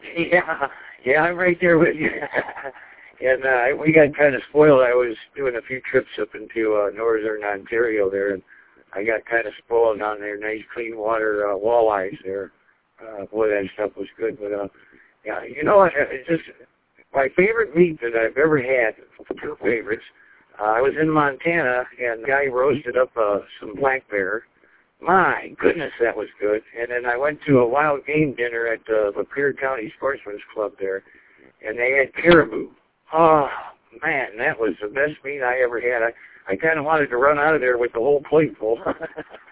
Yeah, yeah, I'm right there with you. And we got kind of spoiled. I was doing a few trips up into northern Ontario there, and I got kind of spoiled down there. Nice clean water walleyes there. Boy, that stuff was good. But yeah, you know what? It's just my favorite meat that I've ever had. Two favorites. I was in Montana, and the guy roasted up some black bear. My goodness, that was good. And then I went to a wild game dinner at the Lapeer County Sportsman's Club there, and they had caribou. Oh, man, that was the best meat I ever had. I kind of wanted to run out of there with the whole plate full.